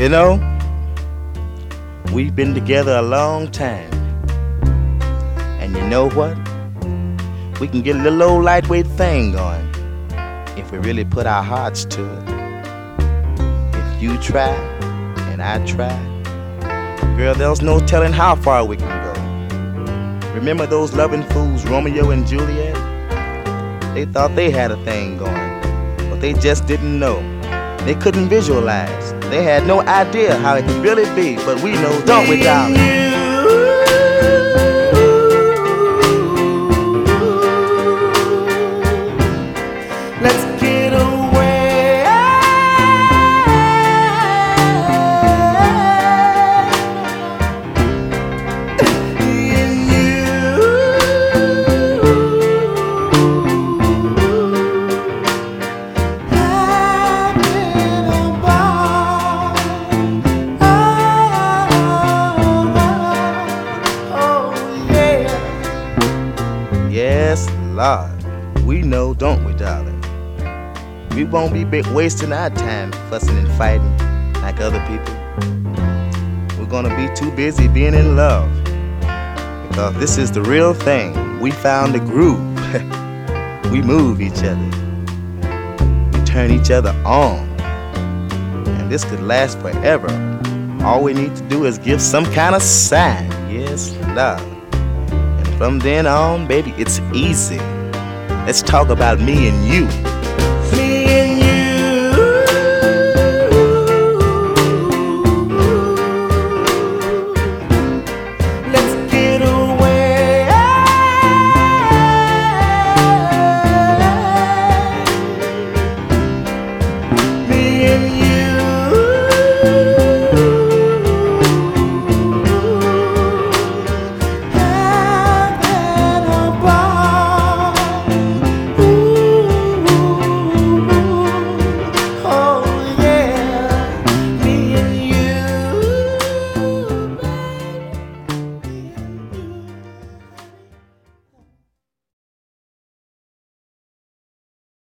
You know, we've been together a long time. And you know what? We can get a little old lightweight thing going if we really put our hearts to it. If you try and I try, girl, there's no telling how far we can go. Remember those loving fools, Romeo and Juliet? They thought they had a thing going, but they just didn't know. They couldn't visualize. They had no idea how it could really be, but we know, don't we, darling? Let's get away. And you. Having a ball. Oh, yeah. Yes, Lord. We know, don't we, darling? We won't be wasting our time fussing and fighting like other people. We're gonna be too busy being in love, because this is the real thing. We found the groove. We move each other. We turn each other on. And this could last forever. All we need to do is give some kind of sign. Yes, love. And from then on, baby, it's easy. Let's talk about me and you.